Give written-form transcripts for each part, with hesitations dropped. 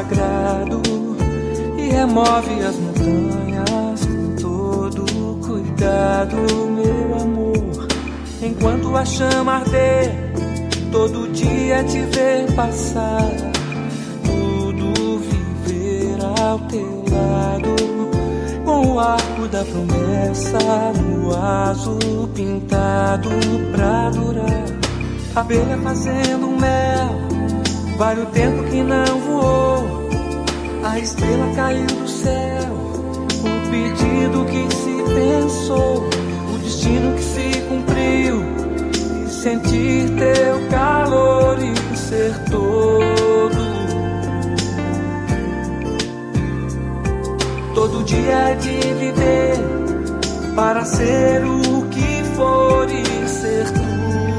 sagrado e remove as montanhas com todo cuidado, meu amor. Enquanto a chama arder, todo dia te ver passar, tudo viver ao teu lado, com o arco da promessa no azul pintado pra durar. Abelha fazendo mel, vale o tempo que não voou. A estrela caiu do céu, o pedido que se pensou, o destino que se cumpriu, e sentir teu calor e ser todo dia é de viver para ser o que for e ser tudo.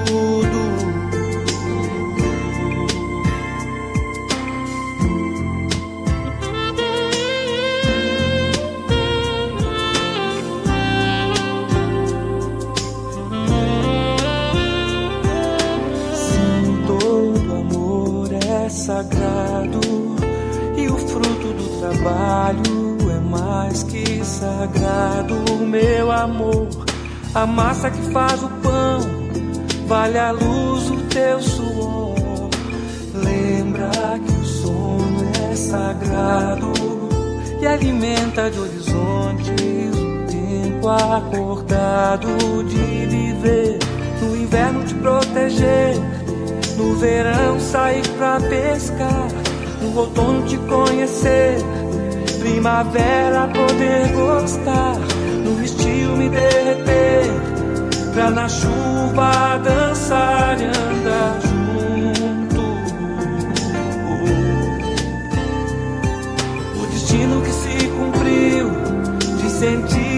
Sim, todo amor é sagrado e o fruto do trabalho mais que sagrado, meu amor. A massa que faz o pão, vale a luz o teu suor. Lembra que o sono é sagrado e alimenta de horizontes o tempo acordado de viver. No inverno te proteger, no verão sair pra pescar, no outono te conhecer, primavera poder gostar, no estio me derreter, pra na chuva dançar e andar junto. O destino que se cumpriu, de sentir